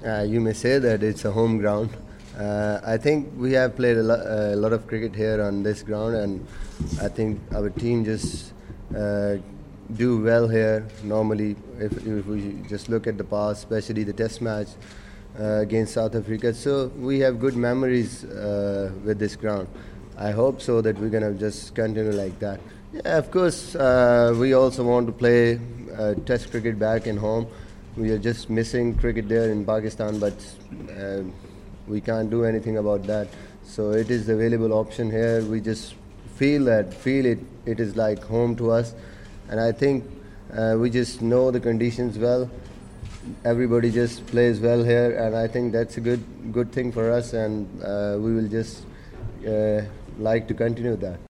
You may say that it's a home ground. I think we have played a lot of cricket here on this ground, and I think our team just do well here. Normally, if we just look at the past, especially the Test match against South Africa, so we have good memories with this ground. I hope so that we're gonna just continue like that. Yeah, of course, we also want to play Test cricket back in home. We are just missing cricket there in Pakistan, but uh, we can't do anything about that. So it is the available option here. We just feel it. It is like home to us, and I think we just know the conditions well. Everybody just plays well here, and I think that's a good thing for us, and we will just like to continue that.